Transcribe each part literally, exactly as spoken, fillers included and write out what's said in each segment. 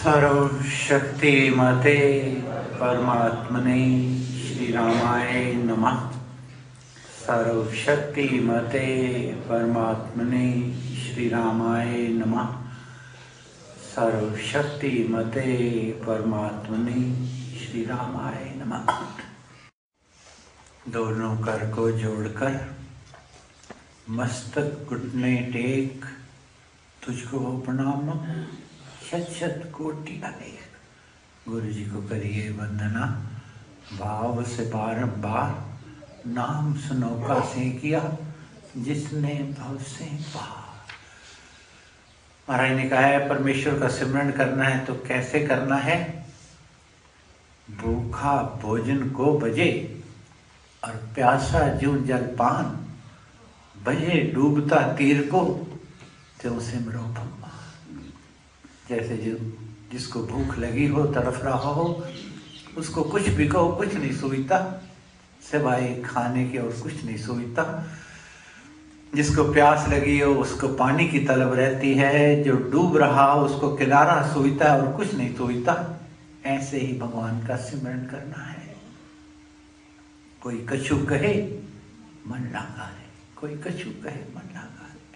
सर्वशक्तिमते परमात्मने श्री रामाय नमः। सर्वशक्तिमते परमात्मने श्री रामाय नमः। सर्वशक्तिमते परमात्मने श्री रामाय नमः। दोनों कर को जोड़कर मस्तक घुटने टेक, तुझको प्रणाम शत शत कोटि अनेक। गुरु जी को करिए वंदना, भाव से बारंबार नाम सुनौका से किया जिसने भव से पार। महाराज ने कहा है परमेश्वर का सिमरन करना है तो कैसे करना है। भूखा भोजन को बजे और प्यासा जो जलपान, बजे डूबता तीर को त्यों सिमरो भगवान। जैसे जो जिसको भूख लगी हो, तड़फ रहा हो, उसको कुछ भी कहो कुछ नहीं सूझता, सिवाय खाने के और कुछ नहीं सूझता। जिसको प्यास लगी हो उसको पानी की तलब रहती है, जो डूब रहा हो उसको किनारा सूझता है और कुछ नहीं सूझता। ऐसे ही भगवान का सिमरन करना है। कोई कछु कहे मन लागा रे, कोई कछु कहे मन लागा रे।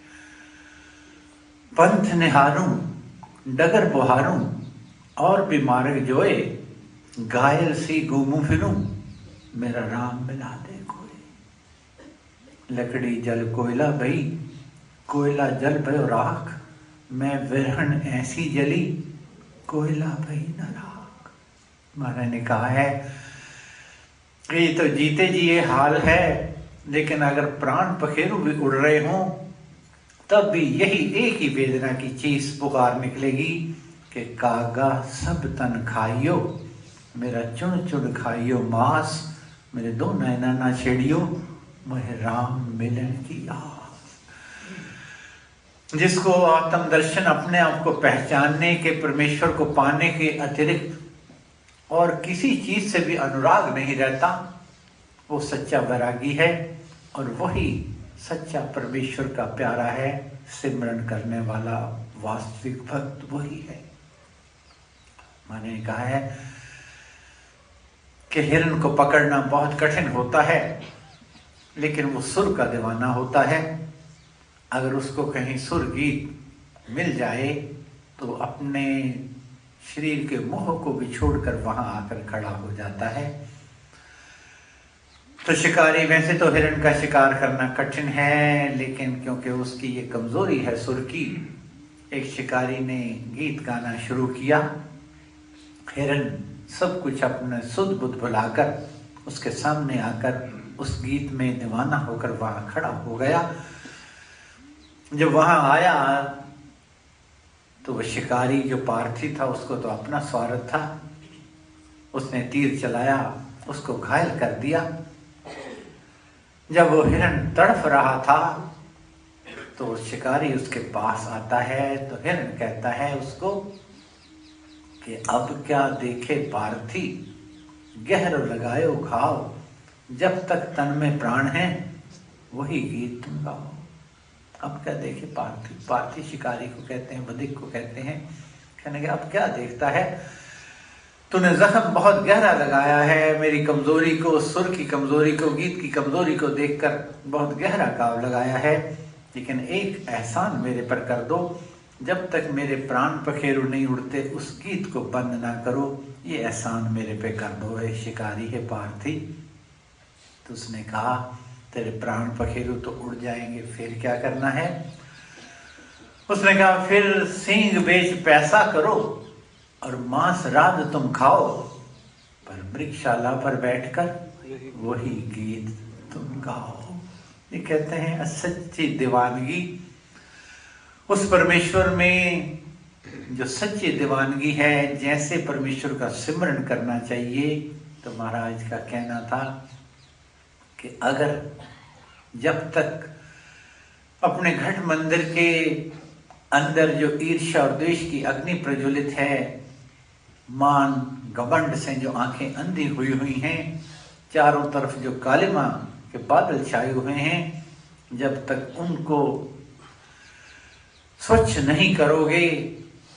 पंथ निहारूं डगर बुहारूं और भी मार्ग जोए, घायल सी घूमूं फिरूं मेरा राम मिला दे कोई। लकड़ी जल कोयला भई, कोयला जल भयो राख, मैं विरहन ऐसी जली कोयला भई न राख। महाराज ने कहा है कि ये तो जीते जी ये हाल है, लेकिन अगर प्राण पखेरु भी उड़ रहे हों तब भी यही एक ही वेदना की चीज पुकार निकलेगी कि कागा सब तन खाइयो, मेरा चुन चुन खाइयो मांस, मेरे दो नैना ना छेड़ियो, मुझे राम मिलन की आस। जिसको आत्म दर्शन अपने आप को पहचानने के, परमेश्वर को पाने के अतिरिक्त और किसी चीज से भी अनुराग नहीं रहता, वो सच्चा वैरागी है और वही सच्चा परमेश्वर का प्यारा है। सिमरन करने वाला वास्तविक भक्त वही है। मैंने कहा है कि हिरण को पकड़ना बहुत कठिन होता है, लेकिन वो सुर का दीवाना होता है। अगर उसको कहीं सुर गीत मिल जाए तो अपने शरीर के मोह को भी छोड़कर वहां आकर खड़ा हो जाता है। तो शिकारी, वैसे तो हिरण का शिकार करना कठिन है, लेकिन क्योंकि उसकी ये कमजोरी है सुर की, एक शिकारी ने गीत गाना शुरू किया। हिरण सब कुछ अपने सुध बुध भुलाकर उसके सामने आकर उस गीत में दीवाना होकर वहां खड़ा हो गया। जब वहां आया तो वह शिकारी जो पार्थी था उसको तो अपना स्वार्थ था, उसने तीर चलाया, उसको घायल कर दिया। जब वो हिरण तड़फ रहा था तो शिकारी उसके पास आता है तो हिरण कहता है उसको कि अब क्या देखे पार्थी, गहरो लगायो घाव, जब तक तन में प्राण है वही गीत तुम गाओ। अब क्या देखे पार्थी, पार्थी शिकारी को कहते हैं, बधिक को कहते हैं। कहने के अब क्या देखता है, तूने जख्म बहुत गहरा लगाया है, मेरी कमजोरी को, सुर की कमजोरी को, गीत की कमजोरी को देखकर बहुत गहरा घाव लगाया है, लेकिन एक एहसान मेरे पर कर दो, जब तक मेरे प्राण पखेरु नहीं उड़ते उस गीत को बंद ना करो, ये एहसान मेरे पे कर दो। है शिकारी है पार्थी। तो उसने कहा तेरे प्राण पखेरु तो उड़ जाएंगे, फिर क्या करना है। उसने कहा फिर सींग बेच पैसा करो और मांस रात तुम खाओ, पर वृक्षशाला पर बैठकर वही गीत तुम गाओ। ये कहते हैं सच्ची दीवानगी उस परमेश्वर में, जो सच्ची दीवानगी है। जैसे परमेश्वर का सिमरन करना चाहिए। तो महाराज का कहना था कि अगर जब तक अपने घट मंदिर के अंदर जो ईर्ष्या और द्वेष की अग्नि प्रज्वलित है, मान घमंड से जो आंखें अंधी हुई हुई हैं, चारों तरफ जो कालिमा के बादल छाए हुए हैं, जब तक उनको स्वच्छ नहीं करोगे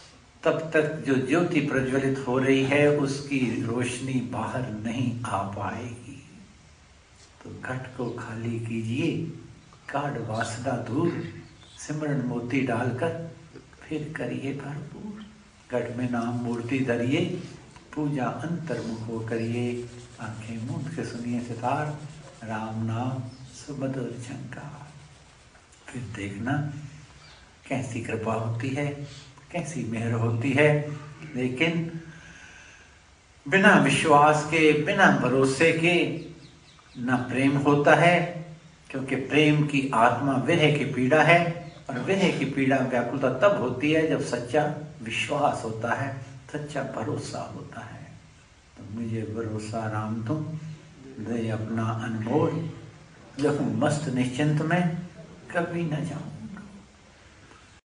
तब तक जो ज्योति प्रज्वलित हो रही है उसकी रोशनी बाहर नहीं आ पाएगी। तो घट को खाली कीजिए, काढ़ वासना दूर, सिमरन मोती डालकर फिर करिए भरपूर। घट में नाम मूर्ति धरिए, पूजा अंतर्मुख हो करिए। आंखें मूंद के सुनिए सितार, राम नाम सुमधुर झंकार। फिर देखना कैसी कृपा होती है, कैसी मेहर होती है। लेकिन बिना विश्वास के, बिना भरोसे के न प्रेम होता है, क्योंकि प्रेम की आत्मा विरह की पीड़ा है, और विरह की पीड़ा व्याकुलता तब होती है जब सच्चा विश्वास होता है, सच्चा भरोसा होता है। तो मुझे भरोसा राम तुम दे अपना अनमोल, जो मस्त निश्चिंत में कभी न जाऊं।